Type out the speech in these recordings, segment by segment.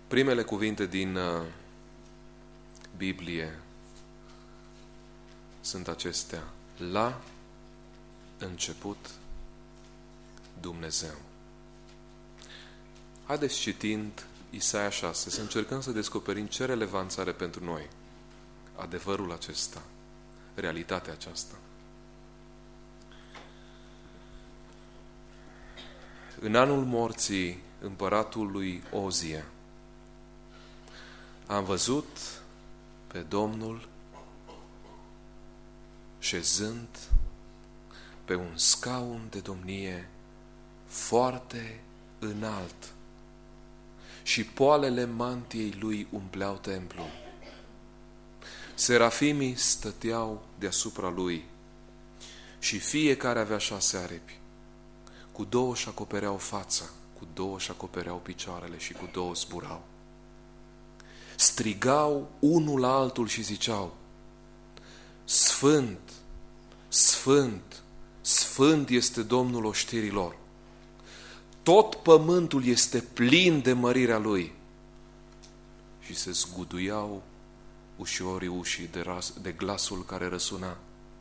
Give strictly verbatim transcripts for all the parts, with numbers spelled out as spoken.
Primele cuvinte din uh, Biblie sunt acestea. La început Dumnezeu. Haideți citind Isaia șase, să încercăm să descoperim ce relevanță are pentru noi adevărul acesta, realitatea aceasta. În anul morții împăratului Ozia, am văzut pe Domnul șezând pe un scaun de domnie foarte înalt și poalele mantiei lui umpleau templul. Serafimii stăteau deasupra lui și fiecare avea șase aripi. Cu două își acopereau fața, cu două își acopereau picioarele și cu două zburau. Strigau unul la altul și ziceau: Sfânt, Sfânt, Sfânt este Domnul oștirilor. Tot pământul este plin de mărirea Lui. Și se zguduiau ușorii ușii de, ras, de glasul care răsuna.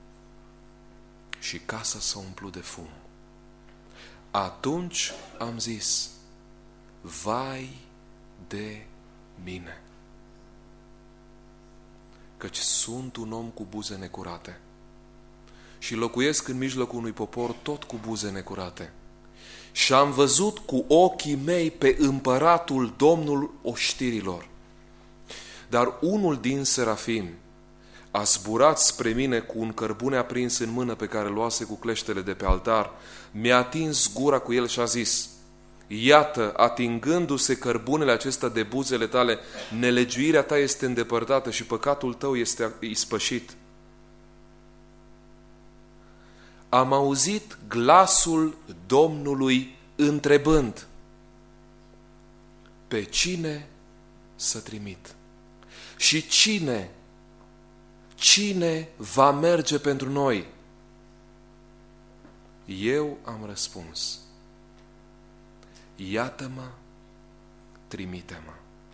Și casa s-a umplut de fum. Atunci am zis: vai de mine, căci sunt un om cu buze necurate și locuiesc în mijlocul unui popor tot cu buze necurate. Și am văzut cu ochii mei pe împăratul, Domnul oștirilor. Dar unul din serafimi a zburat spre mine cu un cărbune aprins în mână pe care luase cu cleștele de pe altar, mi-a atins gura cu el și a zis: iată, atingându-se cărbunele acesta de buzele tale, nelegiuirea ta este îndepărtată și păcatul tău este ispășit. Am auzit glasul Domnului întrebând: pe cine să trimit? Și cine, cine va merge pentru noi? Eu am răspuns: iată-mă, trimite-mă.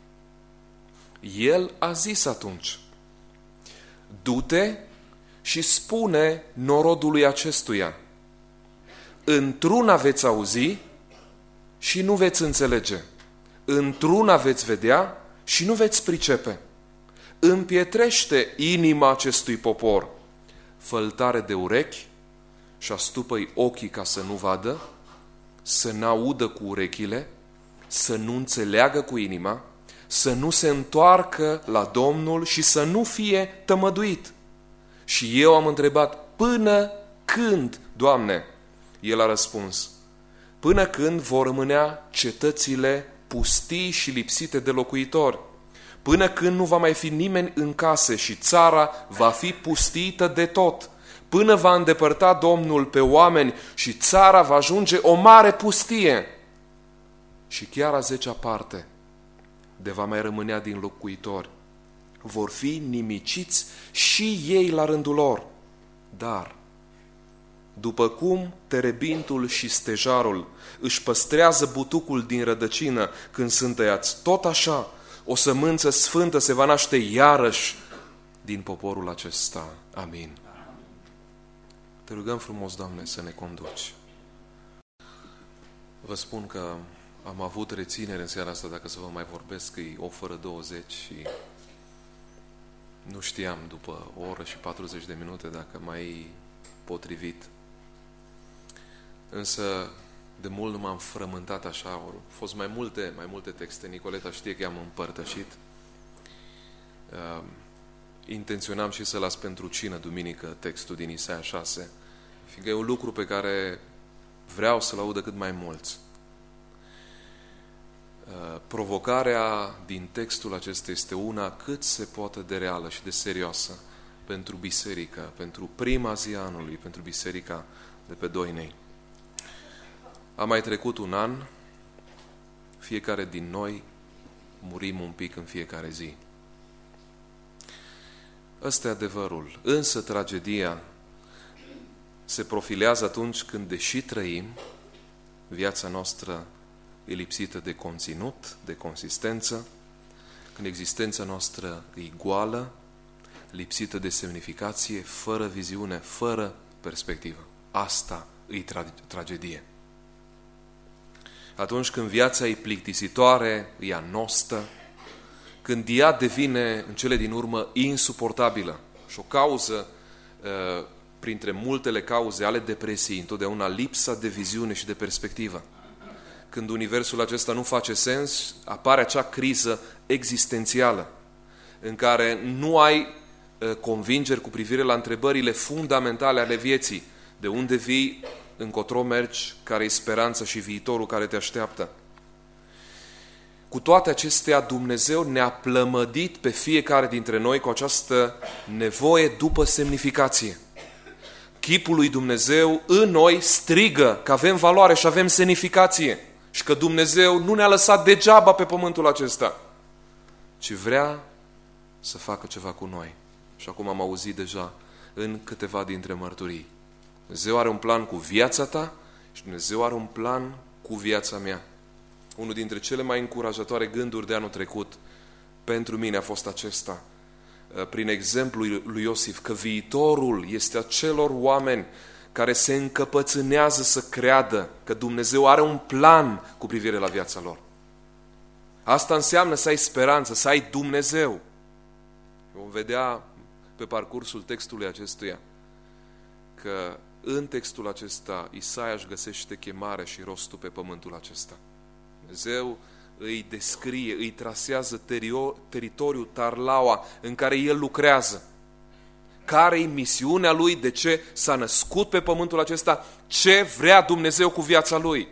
El a zis atunci: du-te și spune norodului acestuia: într-una veți auzi și nu veți înțelege, într-una veți vedea și nu veți pricepe. Împietrește inima acestui popor, fă-l tare de urechi și astupă-i ochii ca să nu vadă, să n-audă cu urechile, să nu înțeleagă cu inima, să nu se întoarcă la Domnul și să nu fie tămăduit. Și eu am întrebat: până când, Doamne? El a răspuns: până când vor rămânea cetățile pustii și lipsite de locuitori, până când nu va mai fi nimeni în case și țara va fi pustită de tot, până va îndepărta Domnul pe oameni și țara va ajunge o mare pustie. Și chiar a zecea parte de va mai rămânea din locuitori vor fi nimiciți și ei la rândul lor. Dar, după cum terebintul și stejarul își păstrează butucul din rădăcină când sunt tăiați, tot așa o sămânță sfântă se va naște iarăși din poporul acesta. Amin. Te rugăm frumos, Doamne, să ne conduci. Vă spun că am avut reținere în seara asta, dacă să vă mai vorbesc, e o fără douăzeci și nu știam după o oră și patruzeci de minute dacă mai e potrivit. Însă de mult nu m-am frământat așa, au fost mai multe, mai multe texte. Nicoleta știe că i-am împărtășit. Uh, intenționam și să las pentru cină duminică textul din Isaia șase, fiindcă e un lucru pe care vreau să-l audă cât mai mulți. Uh, provocarea din textul acesta este una cât se poate de reală și de serioasă pentru biserică, pentru prima zi a anului, pentru biserica de pe Doinei. A mai trecut un an, fiecare din noi murim un pic în fiecare zi. Ăsta e adevărul. Însă tragedia se profilează atunci când, deși trăim, viața noastră e lipsită de conținut, de consistență, când existența noastră e goală, lipsită de semnificație, fără viziune, fără perspectivă. Asta e tra- tragedie. Atunci când viața e plictisitoare, e anostă, când ea devine în cele din urmă insuportabilă și o cauză, printre multele cauze ale depresiei, întotdeauna lipsa de viziune și de perspectivă. Când universul acesta nu face sens, apare acea criză existențială în care nu ai convingeri cu privire la întrebările fundamentale ale vieții. De unde vii, încotro mergi, care e speranța și viitorul care te așteaptă. Cu toate acestea, Dumnezeu ne-a plămădit pe fiecare dintre noi cu această nevoie după semnificație. Chipul lui Dumnezeu în noi strigă că avem valoare și avem semnificație și că Dumnezeu nu ne-a lăsat degeaba pe pământul acesta, ci vrea să facă ceva cu noi. Și acum am auzit deja în câteva dintre mărturii. Dumnezeu are un plan cu viața ta și Dumnezeu are un plan cu viața mea. Unul dintre cele mai încurajatoare gânduri de anul trecut pentru mine a fost acesta, prin exemplul lui Iosif, că viitorul este acelor oameni care se încăpățânează să creadă că Dumnezeu are un plan cu privire la viața lor. Asta înseamnă să ai speranță, să ai Dumnezeu. Vom vedea pe parcursul textului acestuia că în textul acesta Isaia își găsește chemarea și rostul pe pământul acesta. Dumnezeu îi descrie, îi trasează teritoriul Tarlaua în care el lucrează. Care e misiunea lui, de ce s-a născut pe pământul acesta, ce vrea Dumnezeu cu viața lui.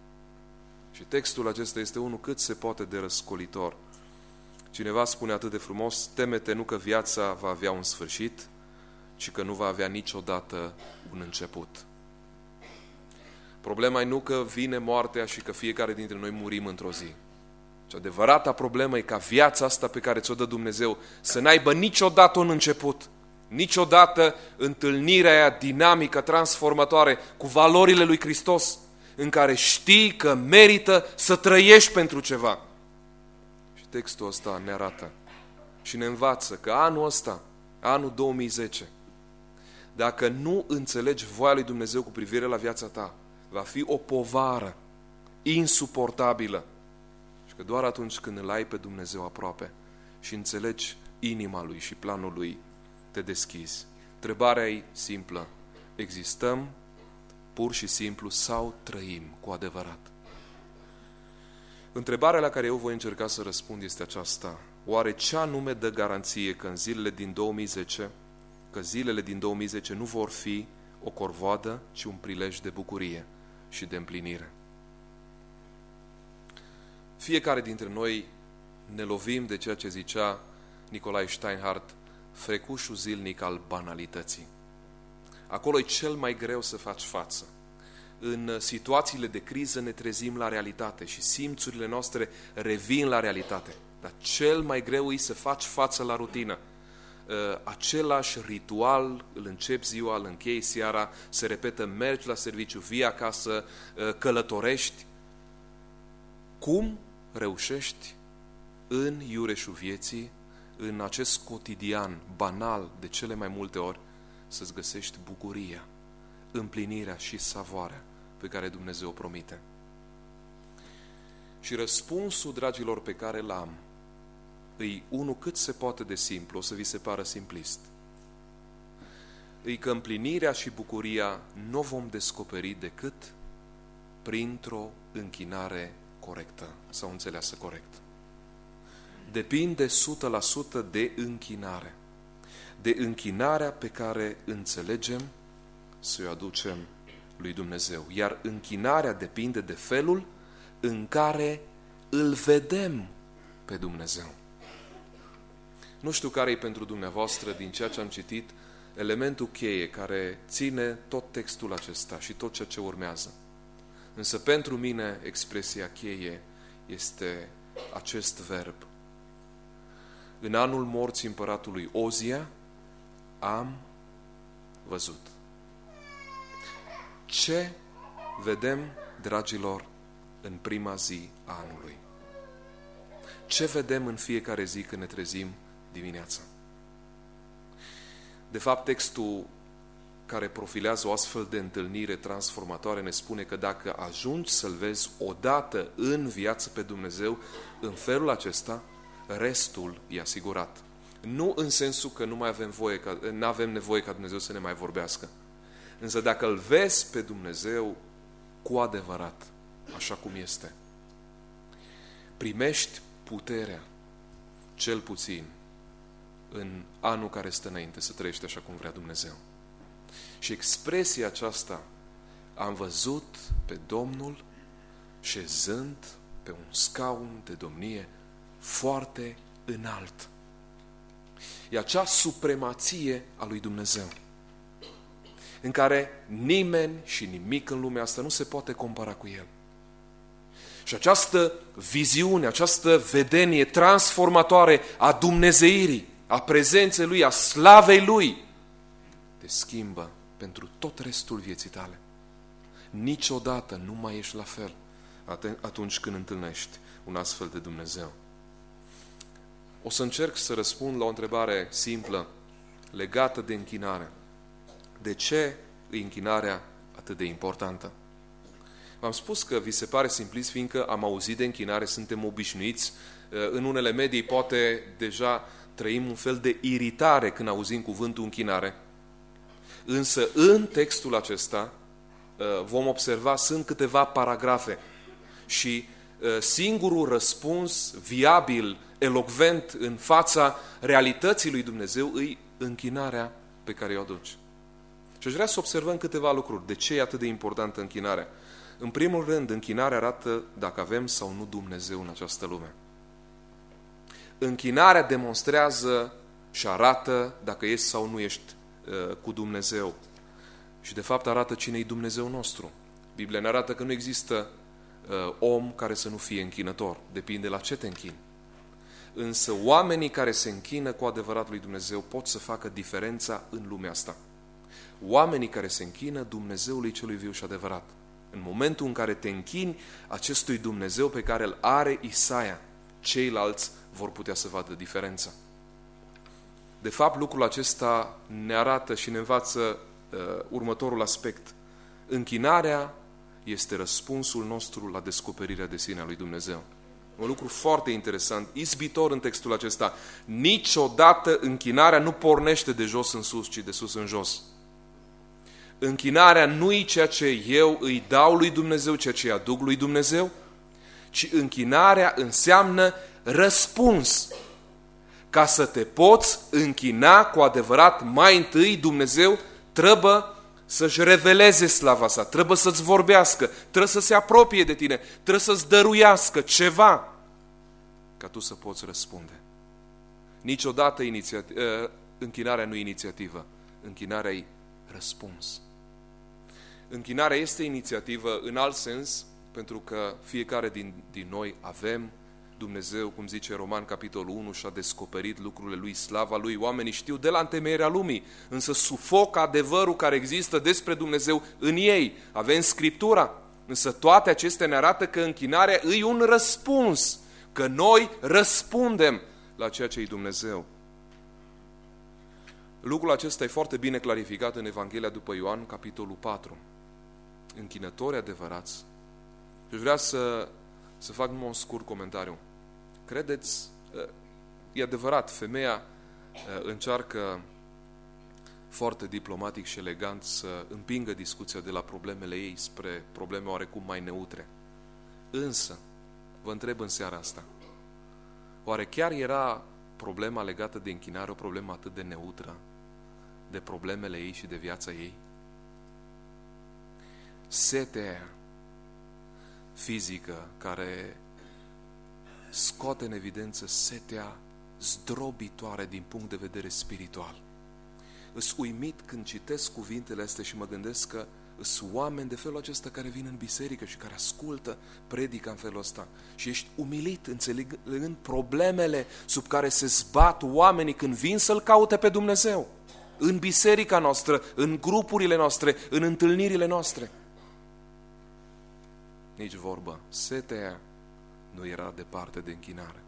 Și textul acesta este unul cât se poate de răscolitor. Cineva spune atât de frumos: teme-te nu că viața va avea un sfârșit, ci că nu va avea niciodată un început. Problema e nu că vine moartea și că fiecare dintre noi murim într-o zi. Și adevărata problemă e ca viața asta pe care ți-o dă Dumnezeu să n-aibă niciodată un început, niciodată întâlnirea aia dinamică, transformatoare cu valorile lui Hristos, în care știi că merită să trăiești pentru ceva. Și textul ăsta ne arată și ne învață că anul ăsta, anul două mii zece, dacă nu înțelegi voia lui Dumnezeu cu privire la viața ta, va fi o povară insuportabilă. Și că doar atunci când îl ai pe Dumnezeu aproape și înțelegi inima lui și planul lui, te deschizi. Întrebarea e simplă: existăm pur și simplu sau trăim cu adevărat? Întrebarea la care eu voi încerca să răspund este aceasta: oare ce anume dă garanție că în zilele din două mii zece, că zilele din două mii zece nu vor fi o corvoadă, ci un prilej de bucurie și de împlinire? Fiecare dintre noi ne lovim de ceea ce zicea Nicolae Steinhardt, frecușul zilnic al banalității. Acolo e cel mai greu să faci față. În situațiile de criză ne trezim la realitate și simțurile noastre revin la realitate. Dar cel mai greu e să faci față la rutină. Același ritual, îl începi ziua, îl închei seara, se repetă: mergi la serviciu, vii acasă, călătorești. Cum reușești în iureșul vieții, în acest cotidian banal de cele mai multe ori, să-ți găsești bucuria, împlinirea și savoarea pe care Dumnezeu o promite? Și răspunsul, dragilor, pe care l-am îi unul cât se poate de simplu, o să vi se pară simplist. Îi că împlinirea și bucuria nu vom descoperi decât printr-o închinare corectă sau înțeleasă corect. Depinde o sută la sută de închinare. De închinarea pe care înțelegem să o aducem lui Dumnezeu. Iar închinarea depinde de felul în care îl vedem pe Dumnezeu. Nu știu care e pentru dumneavoastră, din ceea ce am citit, elementul cheie care ține tot textul acesta și tot ceea ce urmează. Însă pentru mine expresia cheie este acest verb. În anul morții împăratului Ozia am văzut. Ce vedem, dragilor, în prima zi a anului? ce vedem în fiecare zi când ne trezim dimineața. De fapt, textul care profilează o astfel de întâlnire transformatoare ne spune că dacă ajungi să-L vezi odată în viață pe Dumnezeu, în felul acesta, restul e asigurat. Nu în sensul că nu mai avem voie, că nu avem nevoie ca Dumnezeu să ne mai vorbească. Însă dacă Îl vezi pe Dumnezeu cu adevărat, așa cum este, primești puterea, cel puțin, în anul care stă înainte, să trăiești așa cum vrea Dumnezeu. Și expresia aceasta, am văzut pe Domnul șezând pe un scaun de domnie foarte înalt. E acea supremație a lui Dumnezeu, în care nimeni și nimic în lumea asta nu se poate compara cu El. Și această viziune, această vedenie transformatoare a dumnezeirii, a prezenței Lui, a slavei Lui, te schimbă pentru tot restul vieții tale. Niciodată nu mai ești la fel atunci când întâlnești un astfel de Dumnezeu. O să încerc să răspund la o întrebare simplă legată de închinare. De ce e închinarea atât de importantă? V-am spus că vi se pare simplist, fiindcă am auzit de închinare, suntem obișnuiți. În unele medii poate deja trăim un fel de iritare când auzim cuvântul închinare. Însă în textul acesta vom observa, sunt câteva paragrafe și singurul răspuns viabil, elocvent în fața realității lui Dumnezeu îi închinarea pe care o aduci. Și aș vrea să observăm câteva lucruri. De ce e atât de importantă închinarea? În primul rând, închinarea arată dacă avem sau nu Dumnezeu în această lume. Închinarea demonstrează și arată dacă ești sau nu ești uh, cu Dumnezeu. Și de fapt arată cine e Dumnezeu nostru. Biblia ne arată că nu există uh, om care să nu fie închinător. Depinde la ce te închini. Însă oamenii care se închină cu adevărat lui Dumnezeu pot să facă diferența în lumea asta. Oamenii care se închină Dumnezeului celui viu și adevărat. În momentul în care te închini acestui Dumnezeu pe care îl are Isaia, ceilalți vor putea să vadă diferența. De fapt, lucrul acesta ne arată și ne învață uh, următorul aspect. Închinarea este răspunsul nostru la descoperirea de sine a lui Dumnezeu. Un lucru foarte interesant, izbitor în textul acesta. Niciodată închinarea nu pornește de jos în sus, ci de sus în jos. Închinarea nu e ceea ce eu îi dau lui Dumnezeu, ceea ce îi aduc lui Dumnezeu, ci închinarea înseamnă răspuns. Ca să te poți închina cu adevărat, mai întâi Dumnezeu trebuie să-și reveleze slava sa, trebuie să-ți vorbească, trebuie să se apropie de tine, trebuie să-ți dăruiască ceva ca tu să poți răspunde. Niciodată inițiativ, închinarea nu e inițiativă, închinarea e răspuns. Închinarea este inițiativă în alt sens, pentru că fiecare din, din noi avem Dumnezeu, cum zice Roman, capitolul unu, și-a descoperit lucrurile Lui, slava Lui. Oamenii știu de la întemeierea lumii, însă sufocă adevărul care există despre Dumnezeu în ei. Avem Scriptura, însă toate acestea ne arată că închinarea e un răspuns, că noi răspundem la ceea ce e Dumnezeu. Lucrul acesta e foarte bine clarificat în Evanghelia după Ioan, capitolul patru. Închinători adevărați. Și vreau să, să fac numai un scurt comentariu. Credeți, e adevărat, femeia încearcă foarte diplomatic și elegant să împingă discuția de la problemele ei spre probleme oarecum mai neutre. Însă, vă întreb în seara asta, oare chiar era problema legată de închinare o problemă atât de neutră de problemele ei și de viața ei? Setea fizică care scoate în evidență setea zdrobitoare din punct de vedere spiritual. Îs uimit când citesc cuvintele astea și mă gândesc că sunt oameni de felul acesta care vin în biserică și care ascultă predica în felul ăsta. Și ești umilit înțelegând problemele sub care se zbat oamenii când vin să-L caute pe Dumnezeu. În biserica noastră, în grupurile noastre, în întâlnirile noastre. Nici vorbă. Setea nu era departe de închinare.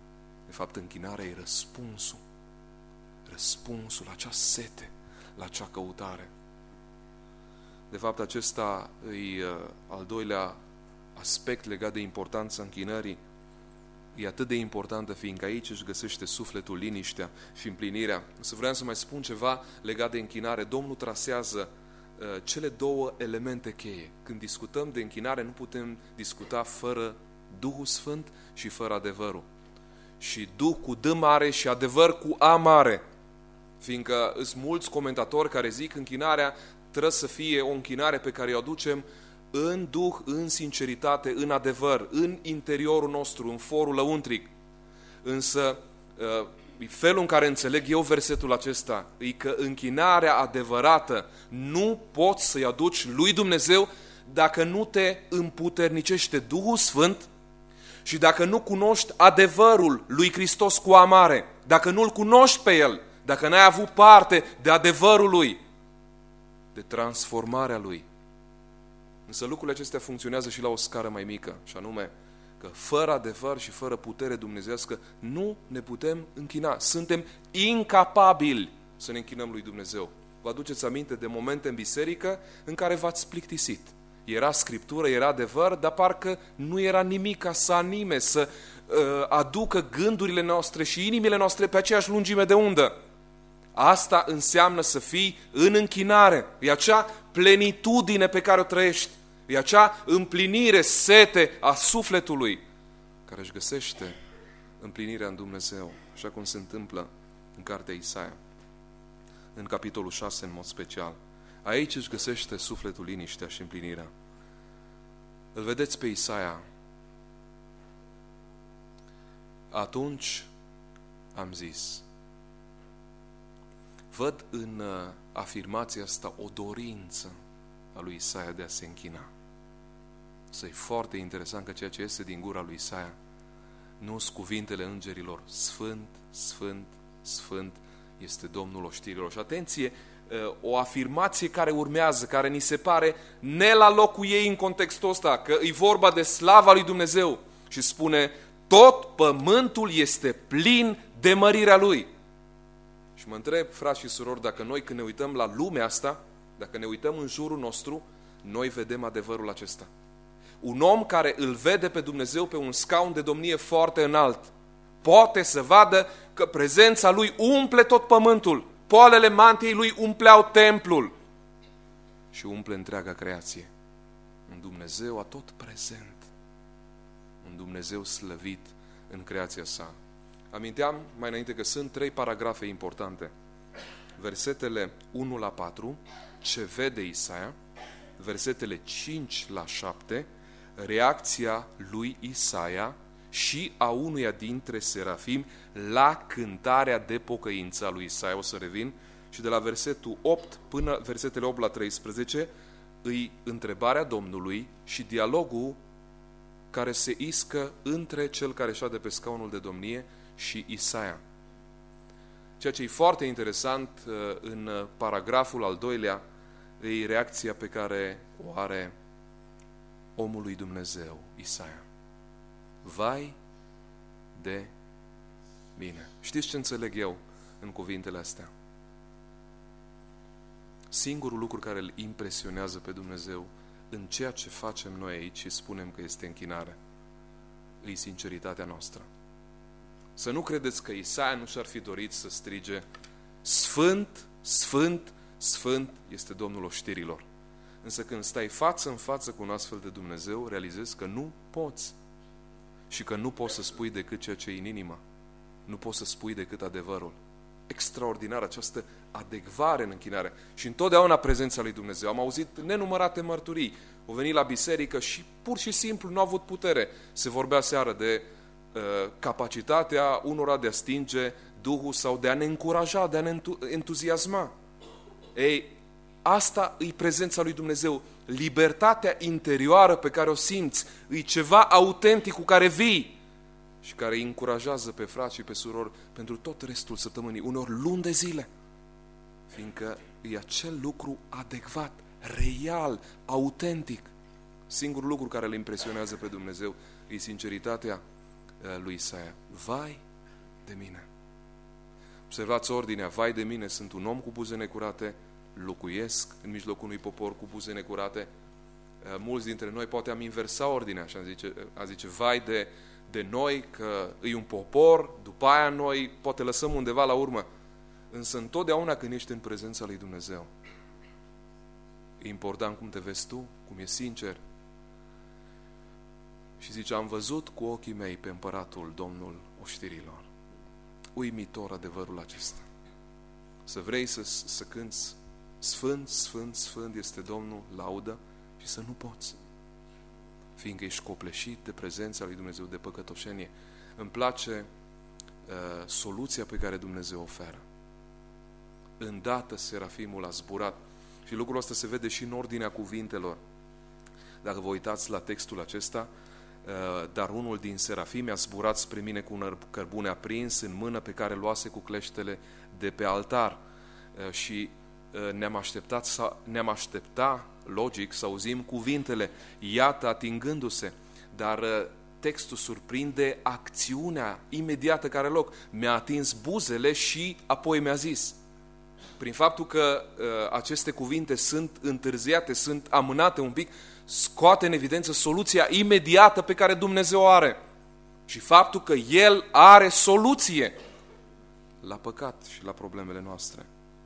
De fapt, închinarea e răspunsul. Răspunsul la acea sete, la acea căutare. De fapt, acesta e uh, al doilea aspect legat de importanța închinării. E atât de importantă, fiindcă aici își găsește sufletul liniștea și împlinirea. Să vreau să mai spun ceva legat de închinare. Domnul trasează uh, cele două elemente cheie. Când discutăm de închinare, nu putem discuta fără Duhul Sfânt și fără adevărul. Și Duh cu D mare și adevăr cu A mare. Fiindcă sunt mulți comentatori care zic că închinarea trebuie să fie o închinare pe care o aducem în Duh, în sinceritate, în adevăr, în interiorul nostru, în forul lăuntric. Însă, felul în care înțeleg eu versetul acesta e că închinarea adevărată nu poți să-i aduci lui Dumnezeu dacă nu te împuternicește Duhul Sfânt și dacă nu cunoști adevărul lui Hristos cu A mare, dacă nu-L cunoști pe El, dacă n-ai avut parte de adevărul Lui, de transformarea Lui. Însă lucrurile acestea funcționează și la o scară mai mică, și anume că fără adevăr și fără putere dumnezească nu ne putem închina. Suntem incapabili să ne închinăm lui Dumnezeu. Vă aduceți aminte de momente în biserică în care v-ați plictisit. Era scriptură, era adevăr, dar parcă nu era nimic ca să anime, să uh, aducă gândurile noastre și inimile noastre pe aceeași lungime de undă. Asta înseamnă să fii în închinare. E acea plenitudine pe care o trăiești. E acea împlinire, sete a sufletului care își găsește împlinirea în Dumnezeu, așa cum se întâmplă în cartea Isaia, în capitolul șase în mod special. Aici își găsește sufletul liniștea și împlinirea. Îl vedeți pe Isaia. Atunci am zis. Văd în afirmația asta o dorință a lui Isaia de a se închina. Să e foarte interesant că ceea ce este din gura lui Isaia nu sunt cuvintele îngerilor. Sfânt, Sfânt, Sfânt este Domnul oștirilor. Și atenție, o afirmație care urmează, care ni se pare ne la locul ei în contextul ăsta, că e vorba de slava lui Dumnezeu și spune tot pământul este plin de mărirea Lui. Și mă întreb, frați și surori, dacă noi când ne uităm la lumea asta, dacă ne uităm în jurul nostru, noi vedem adevărul acesta. Un om care îl vede pe Dumnezeu pe un scaun de domnie foarte înalt, poate să vadă că prezența Lui umple tot pământul, poalele mantiei Lui umpleau templul și umple întreaga creație. Un Dumnezeu atot prezent, un Dumnezeu slăvit în creația sa. Aminteam mai înainte că sunt trei paragrafe importante. Versetele unu la patru, ce vede Isaia, versetele cinci la șapte, reacția lui Isaia și a unuia dintre serafimi la cântarea de pocăință a lui Isaia. O să revin. Și de la versetul opt până versetele opt la treisprezece îi întrebarea Domnului și dialogul care se iscă între cel care șade pe scaunul de domnie și Isaia. Ceea ce e foarte interesant în paragraful al doilea e reacția pe care o are omul lui Dumnezeu, Isaia. Vai de mine. Știți ce înțeleg eu în cuvintele astea? Singurul lucru care îl impresionează pe Dumnezeu în ceea ce facem noi aici și spunem că este închinare, e sinceritatea noastră. Să nu credeți că Isaia nu și-ar fi dorit să strige Sfânt, Sfânt, Sfânt este Domnul oștirilor. Însă când stai față în față cu un astfel de Dumnezeu, realizezi că nu poți. Și că nu poți să spui decât ceea ce e în inimă. Nu poți să spui decât adevărul. Extraordinar această adecvare în închinare. Și întotdeauna prezența lui Dumnezeu. Am auzit nenumărate mărturii. Au venit la biserică și pur și simplu nu au avut putere. Se vorbea seară de uh, capacitatea unora de a stinge Duhul sau de a ne încuraja, de a ne entuziasma. Ei, asta e prezența lui Dumnezeu. Libertatea interioară pe care o simți e ceva autentic cu care vii și care îi încurajează pe frați și pe surori pentru tot restul săptămânii, uneori luni de zile, fiindcă e acel lucru adecvat, real, autentic. Singurul lucru care îl impresionează pe Dumnezeu e sinceritatea lui Isaia. Vai de mine. Observați ordinea, vai de mine, sunt un om cu buze necurate, locuiesc în mijlocul unui popor cu buze necurate. Mulți dintre noi poate am inversa ordinea și am zice, a zice vai de, de noi că e un popor, după aia noi poate lăsăm undeva la urmă. Însă întotdeauna când ești în prezența lui Dumnezeu, e important cum te vezi tu, cum e sincer. Și zice, am văzut cu ochii mei pe împăratul, Domnul oștirilor. Uimitor adevărul acesta. Să vrei să, să cânți Sfânt, Sfânt, Sfânt este Domnul, laudă, și să nu poți. Fiindcă ești copleșit de prezența lui Dumnezeu, de păcătoșenie. Îmi place uh, soluția pe care Dumnezeu oferă. Îndată serafimul a zburat. Și lucrul ăsta se vede și în ordinea cuvintelor. Dacă vă uitați la textul acesta, uh, dar unul din serafimi a zburat spre mine cu un cărbune aprins în mână pe care luase cu cleștele de pe altar. Uh, și uh, ne-am așteptat, să, ne-am aștepta, logic, să auzim cuvintele, iată atingându-se, dar uh, textul surprinde acțiunea imediată care are loc. Mi-a atins buzele și apoi mi-a zis. Prin faptul că uh, aceste cuvinte sunt întârziate, sunt amânate un pic, scoate în evidență soluția imediată pe care Dumnezeu o are. Și faptul că El are soluție la păcat și la problemele noastre.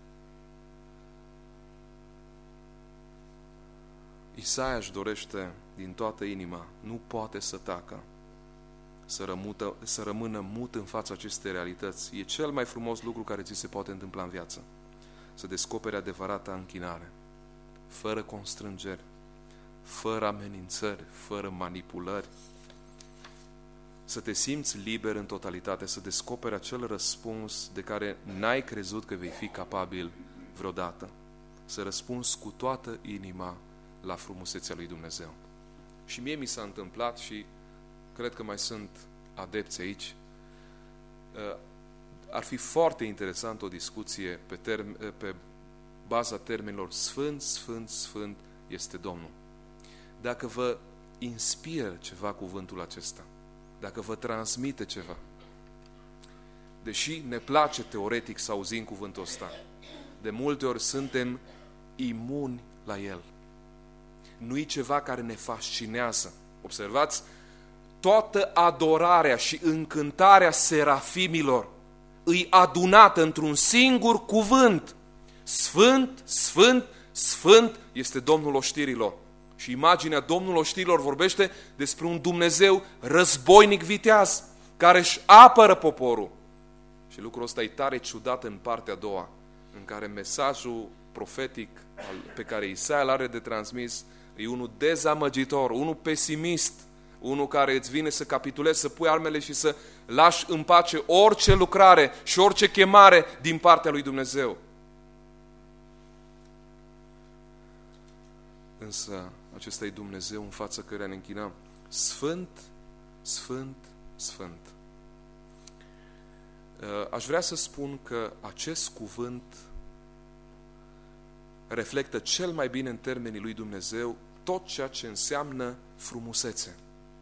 Isaia își dorește din toată inima, nu poate să tacă, să, rămută, să rămână mut în fața acestei realități. E cel mai frumos lucru care ți se poate întâmpla în viață. Să descoperi adevărata închinare, fără constrângeri, fără amenințări, fără manipulări. Să te simți liber în totalitate, să descoperi acel răspuns de care n-ai crezut că vei fi capabil vreodată. Să răspunzi cu toată inima la frumusețea lui Dumnezeu. Și mie mi s-a întâmplat și cred că mai sunt adepți aici. Ar fi foarte interesant o discuție pe, term- pe baza termenilor Sfânt, Sfânt, Sfânt este Domnul. Dacă vă inspiră ceva cuvântul acesta, dacă vă transmite ceva, deși ne place teoretic să auzim cuvântul ăsta, de multe ori suntem imuni la el. Nu-i ceva care ne fascinează. Observați, toată adorarea și încântarea serafimilor îi adunată într-un singur cuvânt. Sfânt, Sfânt, Sfânt este Domnul oștirilor. Și imaginea Domnul oștirilor vorbește despre un Dumnezeu războinic viteaz, care își apără poporul. Și lucrul ăsta e tare ciudat în partea a doua, în care mesajul profetic pe care Isaia îl are de transmis e unul dezamăgitor, unul pesimist, unul care îți vine să capitulezi, să pui armele și să lași în pace orice lucrare și orice chemare din partea lui Dumnezeu. Însă acesta e Dumnezeu în fața căreia ne închinăm. Sfânt, Sfânt, Sfânt. Aș vrea să spun că acest cuvânt reflectă cel mai bine în termenii lui Dumnezeu tot ceea ce înseamnă frumusețe.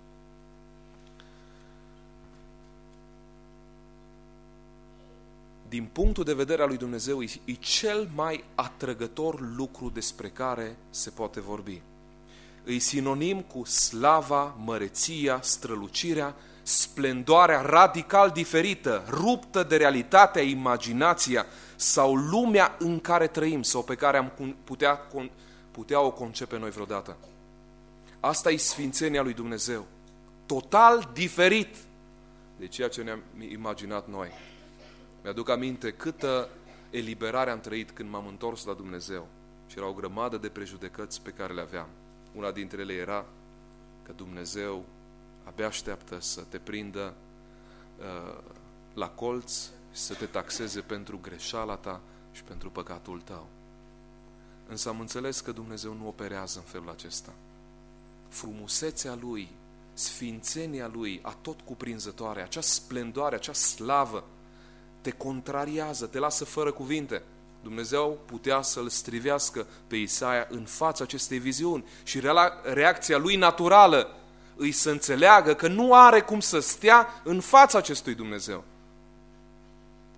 Din punctul de vedere al lui Dumnezeu, e cel mai atrăgător lucru despre care se poate vorbi. E sinonim cu slava, măreția, strălucirea, splendoarea radical diferită, ruptă de realitatea, imaginația sau lumea în care trăim sau pe care am putea, putea o concepe noi vreodată. Asta e sfințenia lui Dumnezeu. Total diferit de ceea ce ne-am imaginat noi. Mi-aduc aminte câtă eliberare am trăit când m-am întors la Dumnezeu și era o grămadă de prejudecăți pe care le aveam. Una dintre ele era că Dumnezeu abia așteaptă să te prindă uh, la colț și să te taxeze pentru greșeala ta și pentru păcatul tău. Însă am înțeles că Dumnezeu nu operează în felul acesta. Frumusețea Lui, sfințenia Lui, atot cuprinzătoare, acea splendoare, acea slavă, te contrariază, te lasă fără cuvinte. Dumnezeu putea să-l strivească pe Isaia în fața acestei viziuni și reacția lui naturală îi să înțeleagă că nu are cum să stea în fața acestui Dumnezeu.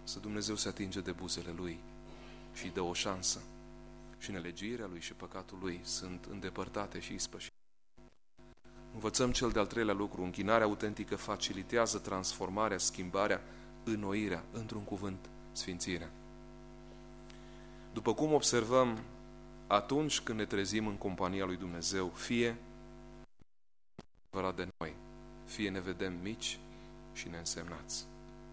să Dumnezeu se atinge de buzele lui și îi dă o șansă. Și nelegiuirea lui și păcatul lui sunt îndepărtate și ispășite. Învățăm cel de-al treilea lucru. Închinarea autentică facilitează transformarea, schimbarea, înnoirea, într-un cuvânt, sfințirea. După cum observăm, atunci când ne trezim în compania lui Dumnezeu, fie adevărat de noi, fie ne vedem mici și neînsemnați.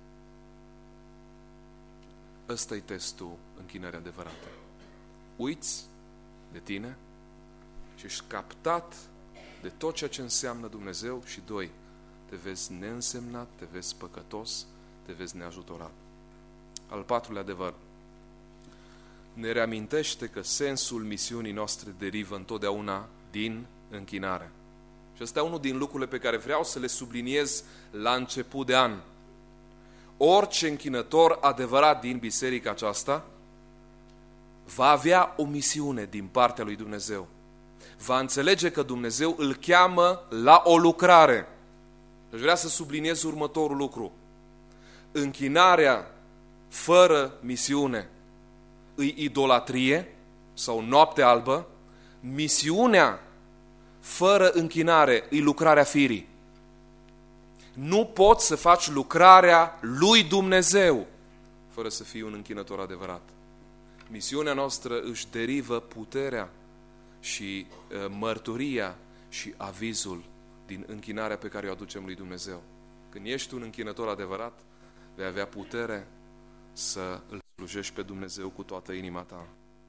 Ăsta e testul închinării adevărate. Uiți de tine și ești captat de tot ceea ce înseamnă Dumnezeu și doi, te vezi neînsemnat, te vezi păcătos, te vezi neajutorat. Al patrulea adevăr, ne reamintește că sensul misiunii noastre derivă întotdeauna din închinare. Și ăsta e unul din lucrurile pe care vreau să le subliniez la început de an. Orice închinător adevărat din biserica aceasta va avea o misiune din partea lui Dumnezeu. Va înțelege că Dumnezeu îl cheamă la o lucrare. Aș vrea să subliniez următorul lucru. Închinarea fără misiune îi idolatrie sau noapte albă. Misiunea fără închinare îi lucrarea firii. Nu poți să faci lucrarea lui Dumnezeu fără să fii un închinător adevărat. Misiunea noastră își derivă puterea și uh, mărturia și avizul din închinarea pe care o aducem lui Dumnezeu. Când ești un închinător adevărat, vei avea putere să îl slujești pe Dumnezeu cu toată inima ta.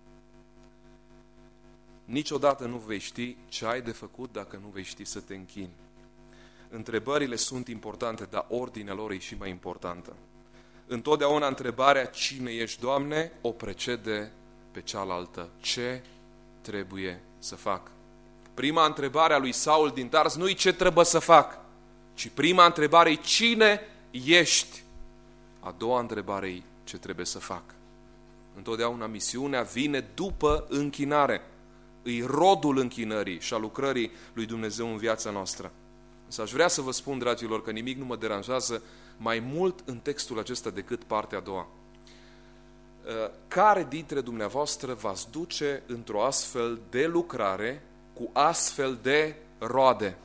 Niciodată nu vei ști ce ai de făcut dacă nu vei ști să te închini. Întrebările sunt importante, dar ordinea lor e și mai importantă. Întotdeauna întrebarea cine ești, Doamne, o precede pe cealaltă. Ce trebuie să fac? Prima întrebare a lui Saul din Tars nu-i ce trebuie să fac, ci prima întrebare e cine ești. A doua întrebare e ce trebuie să fac. Întotdeauna misiunea vine după închinare. Îi rodul închinării și a lucrării lui Dumnezeu în viața noastră. Însă aș vrea să vă spun, dragilor, că nimic nu mă deranjează mai mult în textul acesta decât partea a doua. Care dintre dumneavoastră v-ați duce într-o astfel de lucrare cu astfel de roade?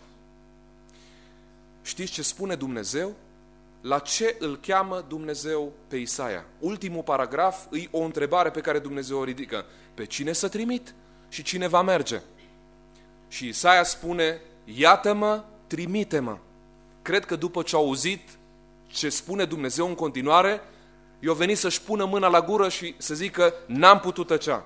Știți ce spune Dumnezeu? La ce îl cheamă Dumnezeu pe Isaia? Ultimul paragraf e o întrebare pe care Dumnezeu o ridică. Pe cine să trimit și cine va merge? Și Isaia spune, iată-mă, trimite-mă. Cred că după ce a auzit ce spune Dumnezeu în continuare, i-a venit să-și pună mâna la gură și să zică, n-am putut tăcea.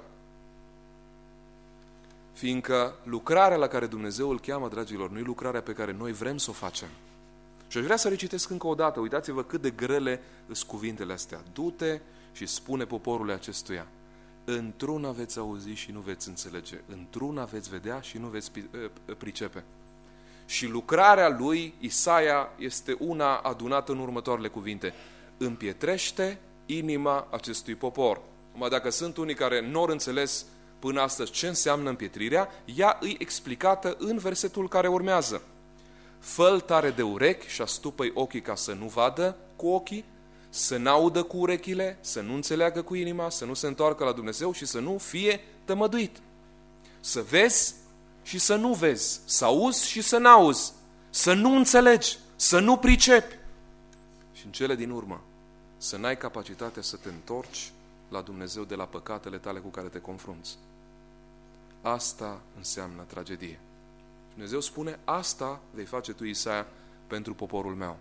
Fiindcă lucrarea la care Dumnezeu îl cheamă, dragilor, nu e lucrarea pe care noi vrem să o facem. Și aș vrea să recitesc încă o dată, uitați-vă cât de grele sunt cuvintele astea. Du-te și spune poporului acestuia, într-una veți auzi și nu veți înțelege, într-una veți vedea și nu veți pricepe. Și lucrarea lui, Isaia, este una adunată în următoarele cuvinte. Împietrește inima acestui popor. Numai dacă sunt unii care nu au înțeles până astăzi ce înseamnă împietrirea, ea îi explicată în versetul care urmează. Fă-l tare de urechi și astupă-i ochii ca să nu vadă cu ochii, să n-audă cu urechile, să nu înțeleagă cu inima, să nu se întoarcă la Dumnezeu și să nu fie tămăduit. Să vezi și să nu vezi, să auzi și să n-auzi, să nu înțelegi, să nu pricepi. Și în cele din urmă, să n-ai capacitatea să te întorci la Dumnezeu de la păcatele tale cu care te confrunți. Asta înseamnă tragedie. Dumnezeu spune, asta vei face tu, Isaia, pentru poporul meu.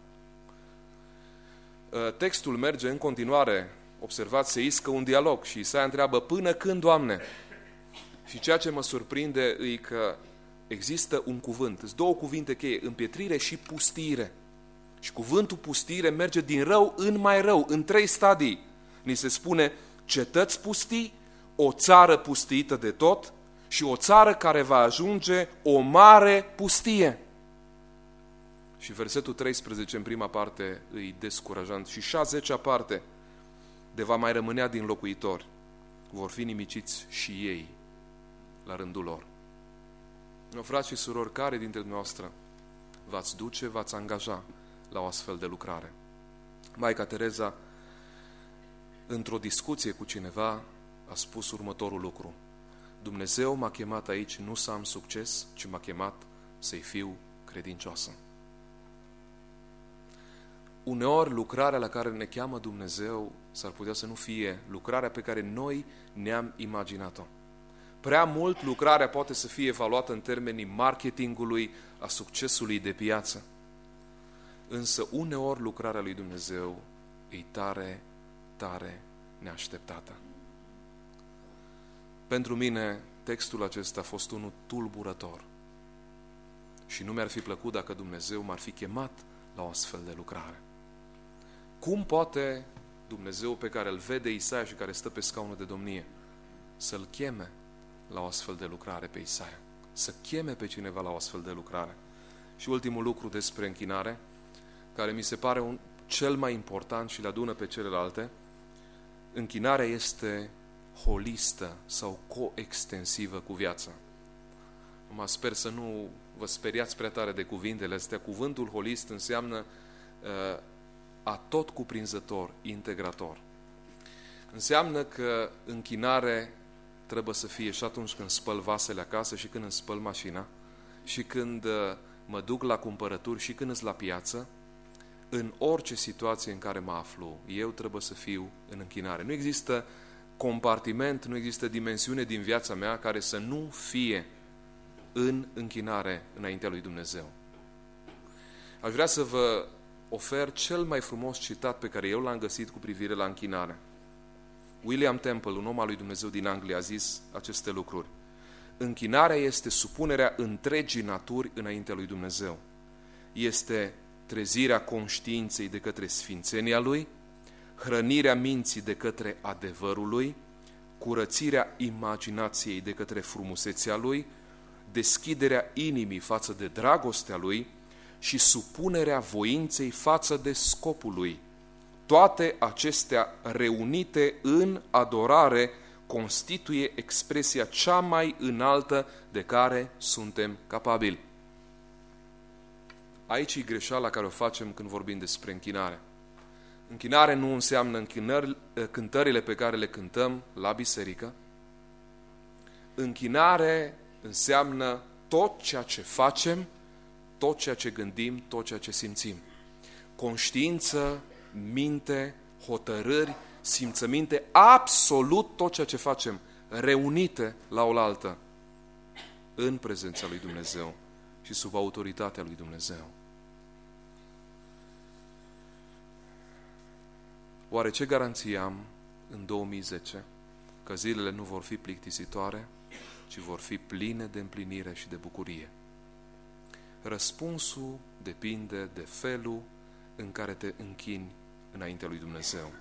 Textul merge în continuare, observați, se iscă un dialog și Isaia întreabă, până când, Doamne? Și ceea ce mă surprinde e că există un cuvânt, sunt două cuvinte cheie, împietrire și pustire. Și cuvântul pustire merge din rău în mai rău, în trei stadii. Ni se spune cetăți pustii, o țară pustită de tot și o țară care va ajunge o mare pustie. Și versetul treisprezece în prima parte îi descurajant și și a zecea parte de va mai rămânea din locuitori. Vor fi nimiciți și ei la rândul lor. No, frați și surori, care dintre dumneavoastră v-ați duce, v-ați angaja la o astfel de lucrare? Maica Tereza într-o discuție cu cineva, a spus următorul lucru: Dumnezeu m-a chemat aici nu să am succes, ci m-a chemat să-i fiu credincioasă. Uneori lucrarea la care ne cheamă Dumnezeu s-ar putea să nu fie lucrarea pe care noi ne-am imaginat-o. Prea mult lucrarea poate să fie evaluată în termenii marketingului, a succesului de piață. Însă uneori lucrarea lui Dumnezeu e tare, tare neașteptată. Pentru mine textul acesta a fost unul tulburător și nu mi-ar fi plăcut dacă Dumnezeu m-ar fi chemat la o astfel de lucrare. Cum poate Dumnezeu pe care îl vede Isaia și care stă pe scaunul de domnie să-l cheme la o astfel de lucrare pe Isaia? Să cheme pe cineva la o astfel de lucrare? Și ultimul lucru despre închinare, care mi se pare un, cel mai important și le adună pe celelalte: închinarea este holistă sau coextensivă cu viața. Mă sper să nu vă speriați prea tare de cuvintele astea. Cuvântul holist înseamnă uh, atot cuprinzător, integrator. Înseamnă că închinare trebuie să fie și atunci când spăl vasele acasă, și când îmi spăl mașina, și când uh, mă duc la cumpărături, și când îs la piață. În orice situație în care mă aflu, eu trebuie să fiu în închinare. Nu există compartiment, nu există dimensiune din viața mea care să nu fie în închinare înaintea lui Dumnezeu. Aș vrea să vă ofer cel mai frumos citat pe care eu l-am găsit cu privire la închinare. William Temple, un om al lui Dumnezeu din Anglia, a zis aceste lucruri: închinarea este supunerea întregii naturi înaintea lui Dumnezeu. Este trezirea conștiinței de către sfințenia Lui, hrănirea minții de către adevărul Lui, curățirea imaginației de către frumusețea Lui, deschiderea inimii față de dragostea Lui și supunerea voinței față de scopul Lui. Toate acestea reunite în adorare constituie expresia cea mai înaltă de care suntem capabili. Aici e greșeala care o facem când vorbim despre închinare. Închinare nu înseamnă cântările pe care le cântăm la biserică. Închinare înseamnă tot ceea ce facem, tot ceea ce gândim, tot ceea ce simțim. Conștiință, minte, hotărâri, simțăminte, absolut tot ceea ce facem, reunite la oaltă, în prezența lui Dumnezeu și sub autoritatea lui Dumnezeu. Oare ce garanție am în două mii zece că zilele nu vor fi plictisitoare, ci vor fi pline de împlinire și de bucurie? Răspunsul depinde de felul în care te închini înaintea lui Dumnezeu.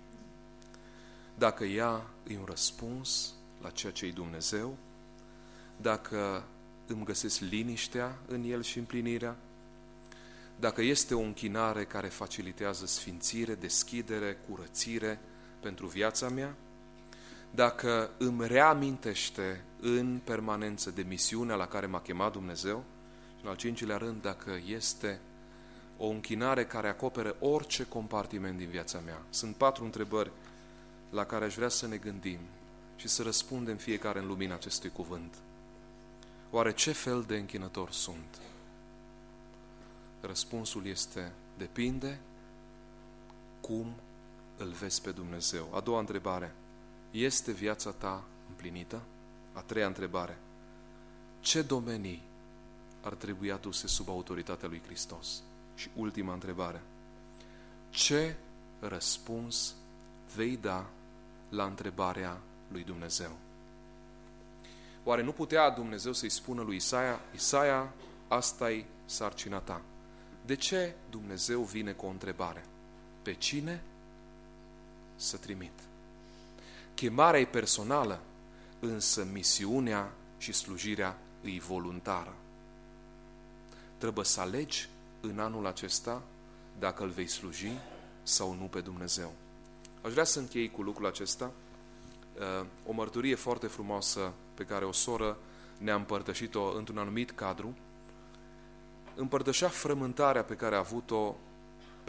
Dacă ea e un răspuns la ceea ce e Dumnezeu, dacă îmi găsesc liniștea în el și împlinirea, dacă este o închinare care facilitează sfințire, deschidere, curățire pentru viața mea, dacă îmi reamintește în permanență de misiunea la care m-a chemat Dumnezeu, și în al cincilea rând, dacă este o închinare care acoperă orice compartiment din viața mea. Sunt patru întrebări la care aș vrea să ne gândim și să răspundem fiecare în lumina acestui cuvânt. Oare ce fel de închinător sunt? Răspunsul este: depinde cum îl vezi pe Dumnezeu. A doua întrebare: este viața ta împlinită? A treia întrebare: ce domenii ar trebui aduse sub autoritatea lui Hristos? Și ultima întrebare: ce răspuns vei da la întrebarea lui Dumnezeu? Oare nu putea Dumnezeu să-i spună lui Isaia: Isaia, asta-i sarcina ta? De ce Dumnezeu vine cu o întrebare? Pe cine să trimit? Chemarea e personală, însă misiunea și slujirea e voluntară. Trebuie să alegi în anul acesta dacă îl vei sluji sau nu pe Dumnezeu. Aș vrea să închei cu lucrul acesta, o mărturie foarte frumoasă pe care o soră ne-a împărtășit-o într-un anumit cadru. Împărtășea frământarea pe care a avut-o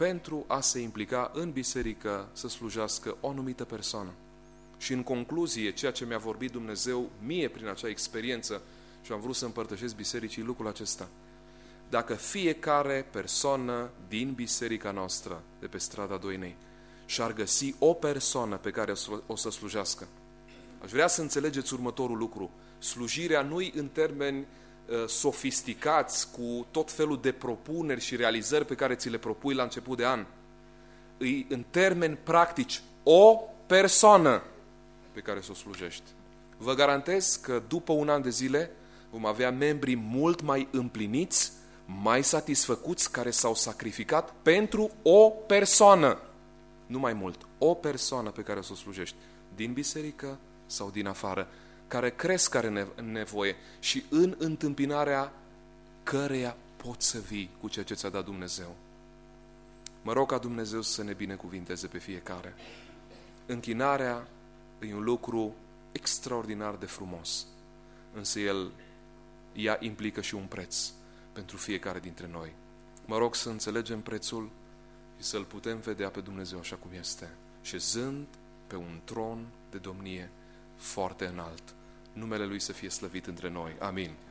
pentru a se implica în biserică să slujească o anumită persoană. Și în concluzie, ceea ce mi-a vorbit Dumnezeu mie prin acea experiență, și am vrut să împărtășesc bisericii lucrul acesta. Dacă fiecare persoană din biserica noastră, de pe strada Doinei, și-ar găsi o persoană pe care o să slujească, aș vrea să înțelegeți următorul lucru. Slujirea nu-i în termeni uh, sofisticați, cu tot felul de propuneri și realizări pe care ți le propui la început de an. Îi în termeni practici o persoană pe care să o slujești. Vă garantez că după un an de zile vom avea membri mult mai împliniți, mai satisfăcuți, care s-au sacrificat pentru o persoană. Nu mai mult, o persoană pe care să o slujești, din biserică sau din afară, care cresc are nevoie și în întâmpinarea căreia poți să vii cu ceea ce ți-a dat Dumnezeu. Mă rog ca Dumnezeu să ne binecuvinteze pe fiecare. Închinarea e un lucru extraordinar de frumos, însă el, ea implică și un preț pentru fiecare dintre noi. Mă rog să înțelegem prețul și să-L putem vedea pe Dumnezeu așa cum este, șezând pe un tron de domnie foarte înalt. Numele Lui să fie slăvit între noi. Amin.